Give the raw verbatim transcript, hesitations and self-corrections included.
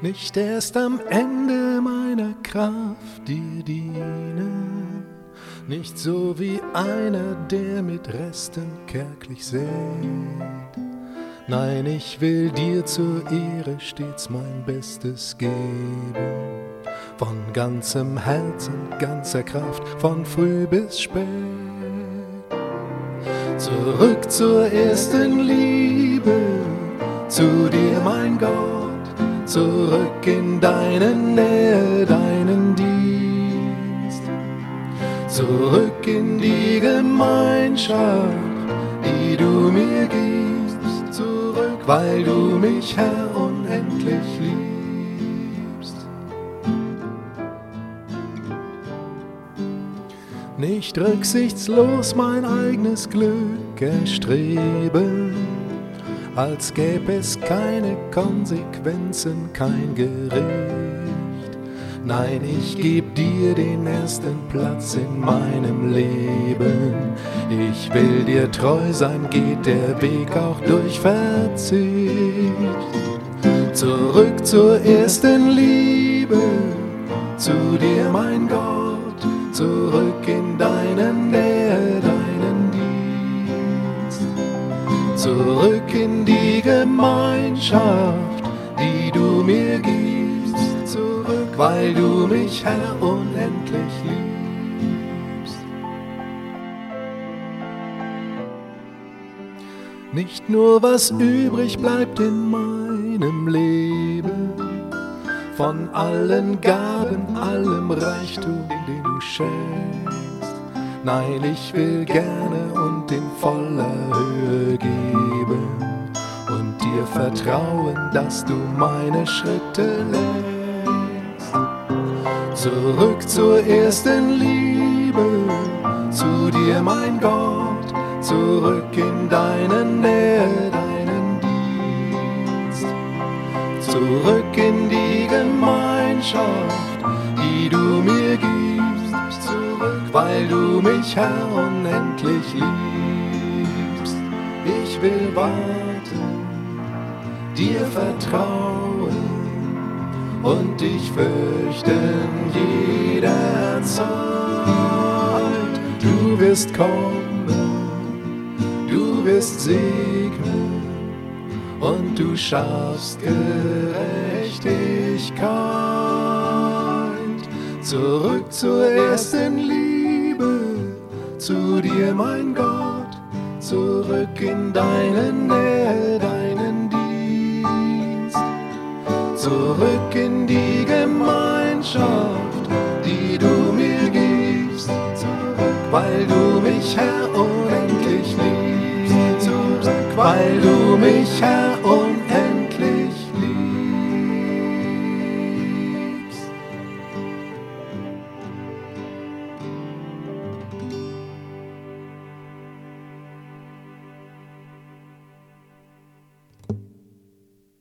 nicht erst am Ende meiner Kraft dir dienen, nicht so wie einer, der mit Resten kärglich sät. Nein, ich will dir zur Ehre stets mein Bestes geben, von ganzem Herzen, ganzer Kraft, von früh bis spät. Zurück zur ersten Liebe, zu dir, mein Gott, zurück in deine Nähe, deinen Dienst, zurück in die Gemeinschaft, die du mir gibst, zurück, weil du mich, Herr, unendlich liebst. Nicht rücksichtslos mein eigenes Glück erstreben, als gäb es keine Konsequenzen, kein Gericht. Nein, ich geb dir den ersten Platz in meinem Leben. Ich will dir treu sein, geht der Weg auch durch Verzicht. Zurück zur ersten Liebe, zu dir, mein Gott, zurück in deine Nähe, deinen Dienst, zurück in die Gemeinschaft, die du mir gibst, zurück, weil du mich, Herr, unendlich liebst. Nicht nur was übrig bleibt in meinem Leben, von allen Gaben, allem Reichtum, den du schenkst. Nein, ich will gerne und in voller Höhe geben und dir vertrauen, dass du meine Schritte lenkst. Zurück zur ersten Liebe, zu dir, mein Gott, zurück in deine Nähe, deinen Dienst, zurück in die Gemeinschaft, die du mir gibst, zurück, weil du mich, Herr, unendlich liebst. Ich will warten, dir vertrauen und dich fürchten jederzeit. Du wirst kommen, du wirst segnen und du schaffst Gerechtigkeit. Zurück zur ersten Liebe, zu dir, mein Gott, zurück in deine Nähe, deinen Dienst, zurück in die Gemeinschaft, die du mir gibst, zurück, weil du mich, Herr, unendlich liebst, zurück, weil du mich, Herr,